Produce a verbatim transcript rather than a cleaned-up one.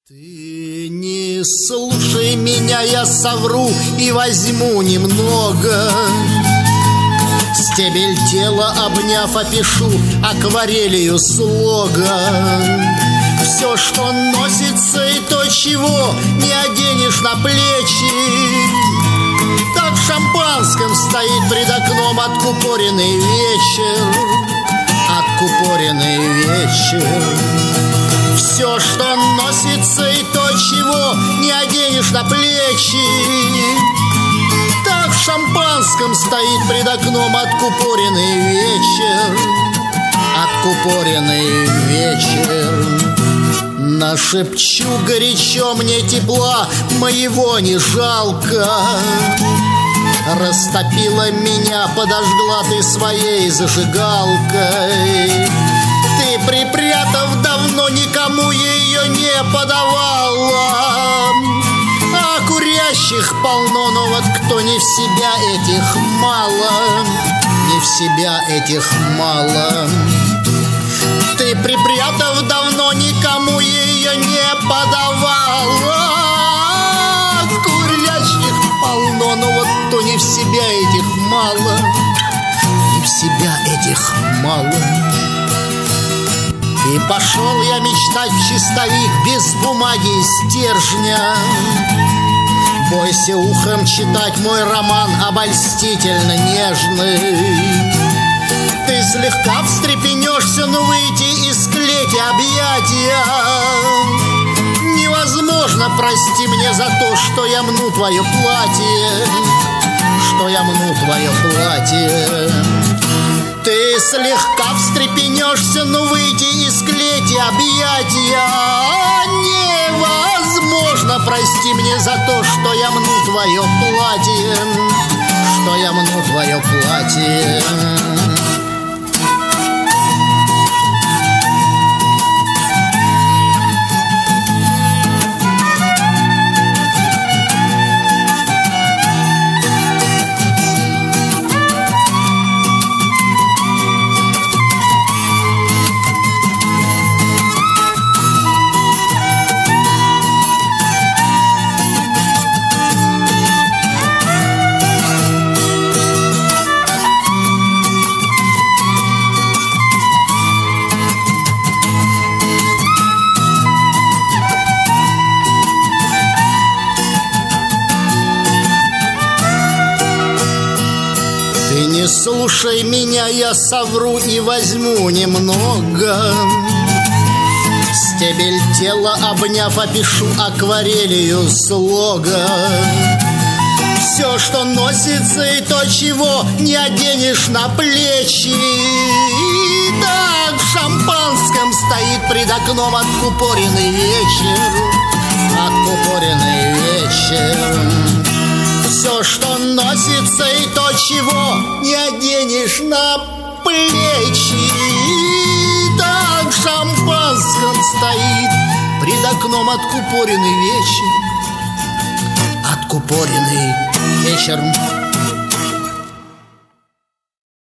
Ты не слушай меня, я совру и возьму немного. Стебель тела обняв, опишу акварелью слога. Все, что носится, и то, чего не оденешь на плечи. Так в шампанском стоит пред окном откупоренный вечер. Откупоренный вечер. Все, что носится, и то, чего не оденешь на плечи. Так в шампанском стоит пред окном откупоренный вечер. Откупоренный вечер. Нашепчу горячо, мне тепла моего не жалко. Растопила меня, подожгла ты своей зажигалкой. Ты, припрятав давно, никому ее не подавала. А курящих полно, но вот кто не в себя, этих мало. Не в себя, этих мало. Ты, припрятав давно, никому ее не подавала. Курящих полно, но вот кто не в себя, этих мало. Не в себя, этих мало. И пошел я мечтать в чистовик без бумаги и стержня. Бойся ухом читать мой роман обольстительно нежный. Ты слегка встрепенешься, но выйти из клети объятия невозможно, прости мне за то, что я мну твое платье. Что я мну твое платье. Ты слегка встрепенешься, но выйти из клети объятия невозможно, прости мне за то, что я мну твое платье. Что я мну твое платье. Ты не слушай меня, я совру и возьму немного. Стебель тела обняв, опишу акварелью слога. Все, что носится, и то, чего не оденешь на плечи. Так в шампанском стоит пред окном откупоренный вечер. Откупоренный вечер. Все, что носится, и то, чего не оденешь на плечи. Так в шампанском стоит пред окном откупоренный вечер. Откупоренный вечер.